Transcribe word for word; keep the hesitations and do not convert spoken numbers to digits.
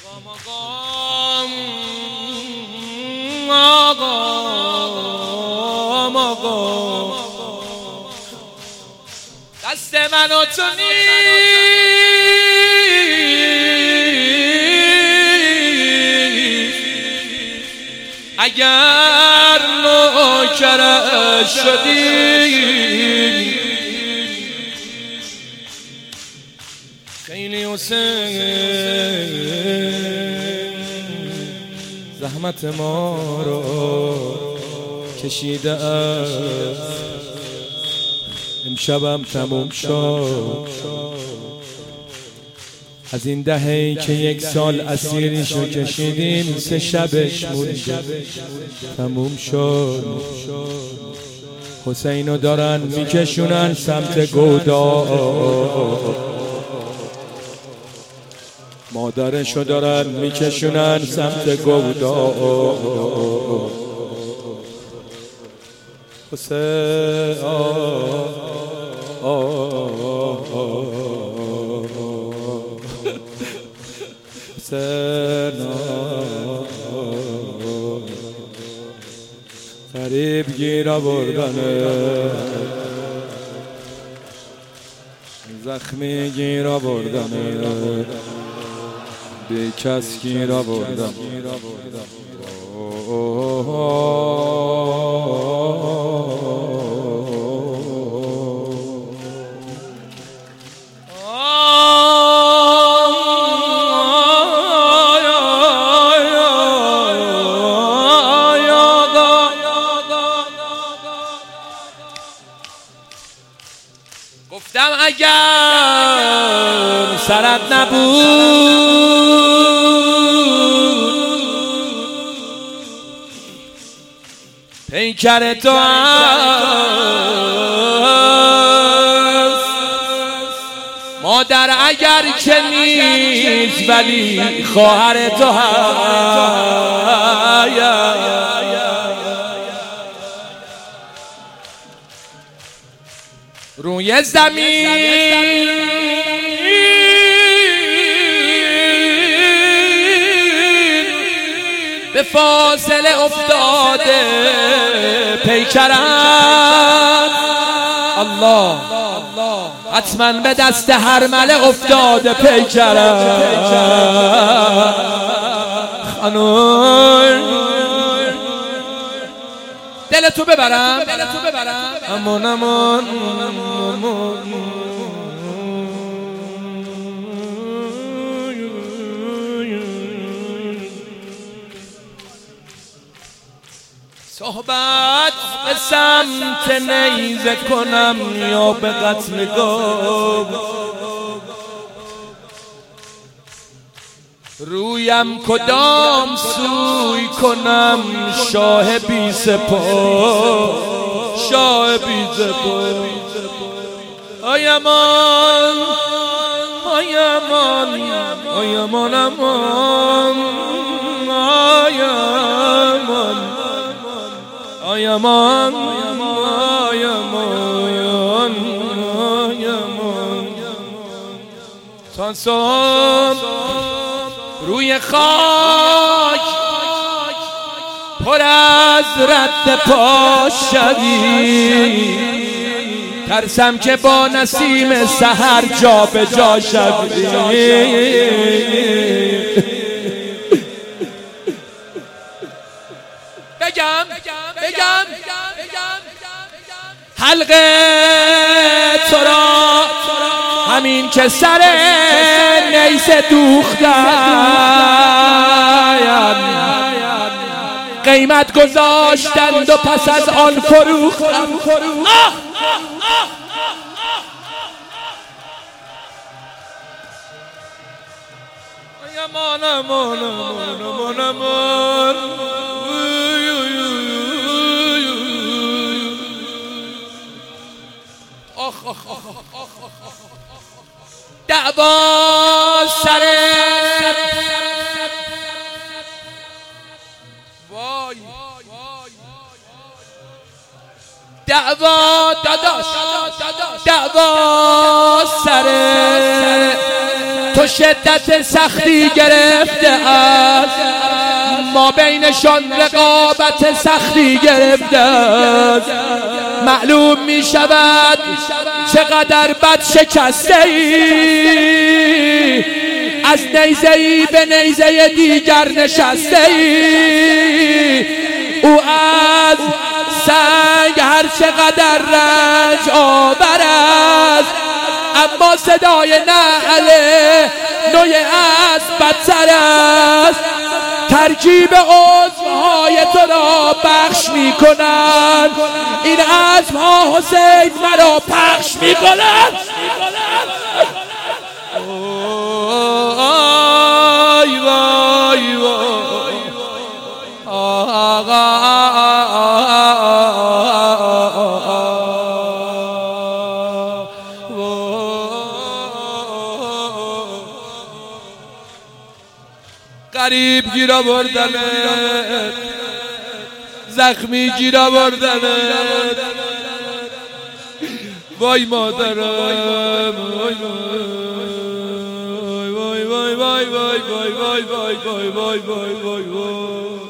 مقام مقام مقام دست من و تو نیست اگر نوکرش شدی خیلی حسین زحمت ما رو کشیده است امشبم تموم شد از این دهه‌ای که یک سال اسیریشو کشیدین سه شبش مونده تموم شد حسینو دارن میکشونن سمت گودا مادرشو دارن میکشونن سمت گودا حسین حسین غریب گیر آوردنه زخمی گیر آوردنه بی کس گیر آوردن گفتم اگر سرت نبود پیکر تو هست مادر اگر که نیست ولی خواهر تو هست روی زمین به فاصله افتاده پیکرم الله حتما به دست هرمله افتاده پیکرم خانون دلتو ببرم امان امان صحبت به سمت نیزه کنم یا به قتل گم رویم کدام سوی کنم شاه بی سپاه شاه بی سپاه آی امان آی امان آی امان امان آی امان آی امان آی امان آی امان سانسان روی خاک پر از رد پا شوی ترسم که با نسیم سحر جا به جا شوی بگم بگم حلقه تو را همین که سر نیزه دوختن قیمت گذاشتند و پس از آن فروختن امان امان امان امان دعوا سر وای دعوا داداش دعوا سر تو شدت سختی گرفته است، ما بینشان رقابت سختی گرفته است. معلوم می شود چقدر بد شکسته ای، از نیزه ای به نیزه دیگر نشسته ای. او از سنگ هر چقدر رنج آور است، اما صدای نعل نوی اسب بدتر است. ترکیب عضوهای تو را بخش می کنند، این عزمها حسین مرا پخش می کنند. آی وای وای غریب گیر آوردنت، زخمی گیر آوردنت، وای مادرم، وای وای وای وای وای وای وای وای وای وای وای وای